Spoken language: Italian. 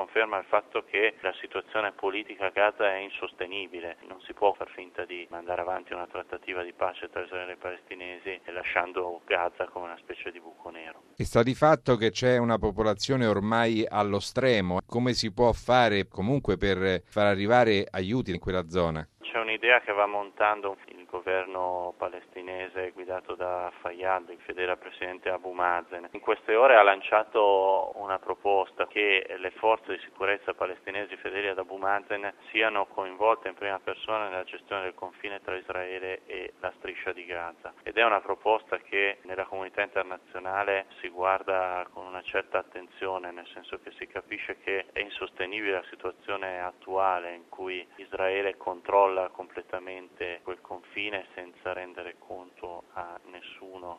conferma il fatto che la situazione politica a Gaza è insostenibile. Non si può far finta di mandare avanti una trattativa di pace tra Israele e palestinesi lasciando Gaza come una specie di buco nero. E sta di fatto che c'è una popolazione ormai allo stremo. Come si può fare comunque per far arrivare aiuti in quella zona? C'è un'idea che va montando il governo palestinese guidato da Fayyad, il fedele presidente Abu Mazen. In queste ore ha lanciato una proposta che le forze di sicurezza palestinesi fedeli ad Abu Mazen siano coinvolte in prima persona nella gestione del confine tra Israele e la striscia di Gaza. Ed è una proposta che nella comunità internazionale si guarda con una certa attenzione, nel senso che si capisce che è insostenibile la situazione attuale in cui Israele controlla completamente quel confine senza rendere conto a nessuno